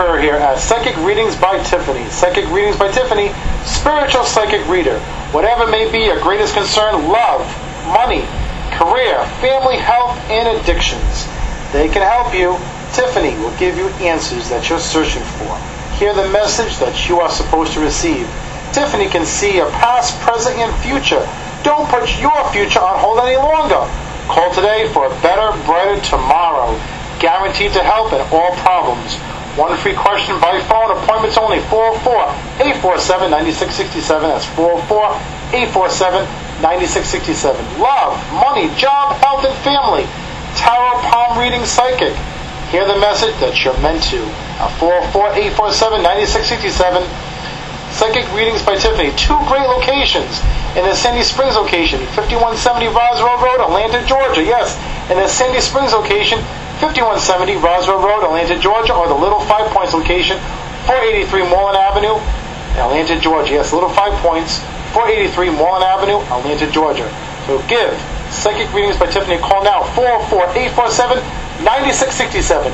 Kerr here at Psychic Readings by Tiffany. Psychic Readings by Tiffany, spiritual psychic reader. Whatever may be your greatest concern, love, money, career, family, health, and addictions, they can help you. Tiffany will give you answers that you're searching for. Hear the message that you are supposed to receive. Tiffany can see your past, present, and future. Don't put your future on hold any longer. Call today for a better, brighter tomorrow. Guaranteed to help in all problems. One free question by phone. Appointments only. 404-847-9667. That's 404-847-9667. Love, money, job, health, and family. Tarot palm reading psychic. Hear the message that you're meant to. 404-847-9667. Psychic Readings by Tiffany. Two great locations. In the Sandy Springs location, 5170 Roswell Road, Atlanta, Georgia. Yes, in the Sandy Springs location, 5170 Roswell Road, Atlanta, Georgia, or the Little Five Points location, 483 Moreland Avenue, Atlanta, Georgia. Yes, Little 5 Points, 483 Moreland Avenue, Atlanta, Georgia. So give Psychic Readings by Tiffany a call now, 404-847-9667.